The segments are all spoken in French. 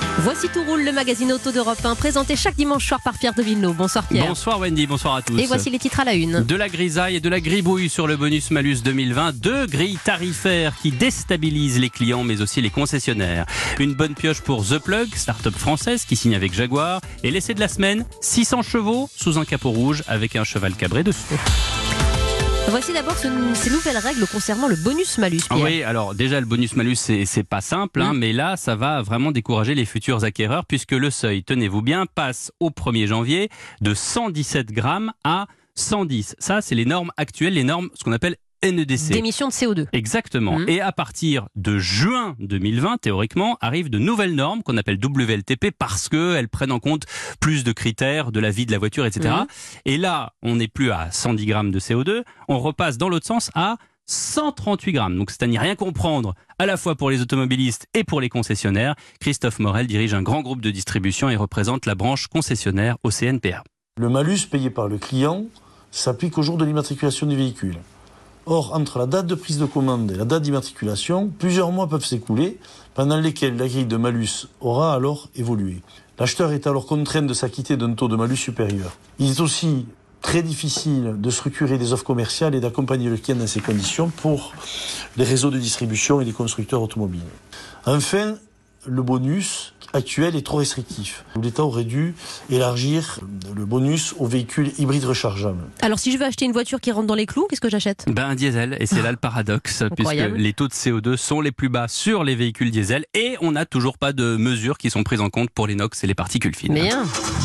Voici Tout roule, le magazine auto d'Europe 1, présenté chaque dimanche soir par Pierre de Villeneuve. Bonsoir Pierre. Bonsoir Wendy, bonsoir à tous. Et voici les titres à la une. De la grisaille et de la gribouille sur le bonus-malus 2020. Deux grilles tarifaires qui déstabilisent les clients mais aussi les concessionnaires. Une bonne pioche pour The Plug, start-up française qui signe avec Jaguar. Et l'essai de la semaine, 600 chevaux sous un capot rouge avec un cheval cabré dessous. Voici d'abord ces nouvelles règles concernant le bonus-malus, Pierre. Oui, alors déjà le bonus-malus c'est pas simple, mais là ça va vraiment décourager les futurs acquéreurs puisque le seuil, tenez-vous bien, passe au 1er janvier de 117 grammes à 110. Ça c'est les normes actuelles, les normes ce qu'on appelle NEDC. D'émissions de CO2. Exactement. Et à partir de juin 2020, théoriquement, arrivent de nouvelles normes qu'on appelle WLTP parce qu'elles prennent en compte plus de critères de la vie de la voiture, etc. Et là, on n'est plus à 110 grammes de CO2, on repasse dans l'autre sens à 138 grammes. Donc c'est à n'y rien comprendre, à la fois pour les automobilistes et pour les concessionnaires. Christophe Morel dirige un grand groupe de distribution et représente la branche concessionnaire au CNPA. Le malus payé par le client s'applique au jour de l'immatriculation du véhicule. Or, entre la date de prise de commande et la date d'immatriculation, plusieurs mois peuvent s'écouler, pendant lesquels la grille de malus aura alors évolué. L'acheteur est alors contraint de s'acquitter d'un taux de malus supérieur. Il est aussi très difficile de structurer des offres commerciales et d'accompagner le client dans ces conditions pour les réseaux de distribution et les constructeurs automobiles. Enfin, le bonus actuel est trop restrictif. L'État aurait dû élargir le bonus aux véhicules hybrides rechargeables. Alors si je veux acheter une voiture qui rentre dans les clous, qu'est-ce que j'achète ? Un diesel, et c'est là le paradoxe, puisque les taux de CO2 sont les plus bas sur les véhicules diesel et on n'a toujours pas de mesures qui sont prises en compte pour les NOx et les particules fines. Bien.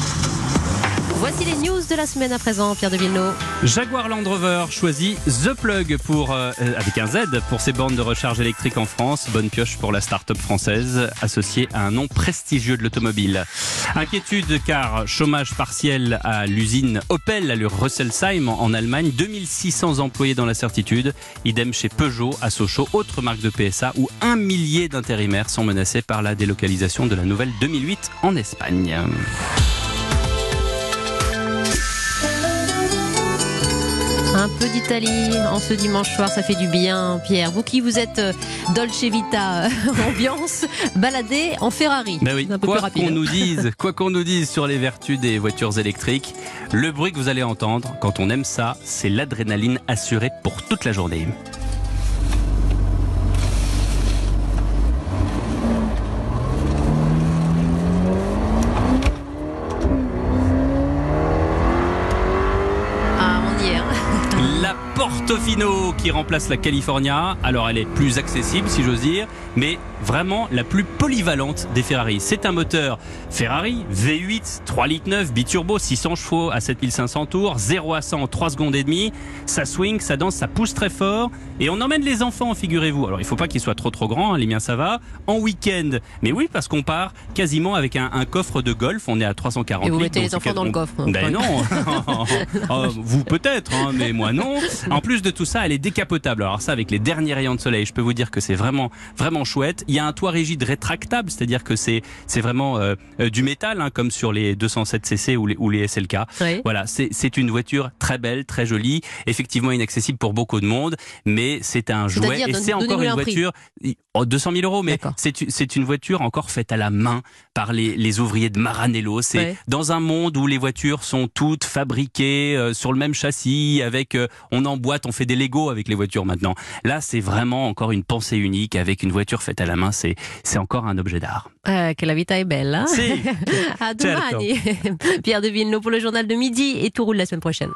Voici les news de la semaine à présent, Pierre de Villeneuve. Jaguar Land Rover choisit The Plug avec un Z pour ses bornes de recharge électrique en France. Bonne pioche pour la start-up française associée à un nom prestigieux de l'automobile. Inquiétude car chômage partiel à l'usine Opel à Rüsselsheim en Allemagne. 2600 employés dans la certitude. Idem chez Peugeot à Sochaux, autre marque de PSA où 1 millier d'intérimaires sont menacés par la délocalisation de la nouvelle 2008 en Espagne. Un peu d'Italie en ce dimanche soir, ça fait du bien, Pierre. Vous qui vous êtes Dolce Vita ambiance, baladez en Ferrari. Ben oui. Un peu plus rapide. Quoi qu'on nous dise sur les vertus des voitures électriques, le bruit que vous allez entendre quand on aime ça, c'est l'adrénaline assurée pour toute la journée. La Portofino qui remplace la California. Alors elle est plus accessible si j'ose dire, mais vraiment la plus polyvalente des Ferrari. C'est un moteur Ferrari V8 3,9 litres biturbo, 600 chevaux à 7500 tours, 0 à 100 en 3 secondes et demie. Ça swing, ça danse, ça pousse très fort et on emmène les enfants, figurez-vous. Alors il faut pas qu'ils soient trop grands, les miens ça va. En week-end, mais oui parce qu'on part quasiment avec un coffre de golf. On est à 340 et vous litres. mettez les enfants dans le coffre. Ben non, vous peut-être, mais moi non. En plus de tout ça, elle est décapotable. Alors ça, avec les derniers rayons de soleil, je peux vous dire que c'est vraiment chouette. Il y a un toit rigide rétractable, c'est-à-dire que c'est vraiment du métal, comme sur les 207cc ou les SLK. Oui. Voilà, c'est une voiture très belle, très jolie, effectivement inaccessible pour beaucoup de monde, mais c'est un jouet et c'est encore une voiture 200 000 €, mais c'est une voiture encore faite à la main par les ouvriers de Maranello. C'est dans un monde où les voitures sont toutes fabriquées sur le même châssis, avec on emboîte, on fait des Lego avec les voitures maintenant. Là, c'est vraiment encore une pensée unique avec une voiture faite à la main. C'est encore un objet d'art. Que la vita est belle, hein? Si. À domani. Pierre de Villeneuve pour le journal de midi et tout roule la semaine prochaine.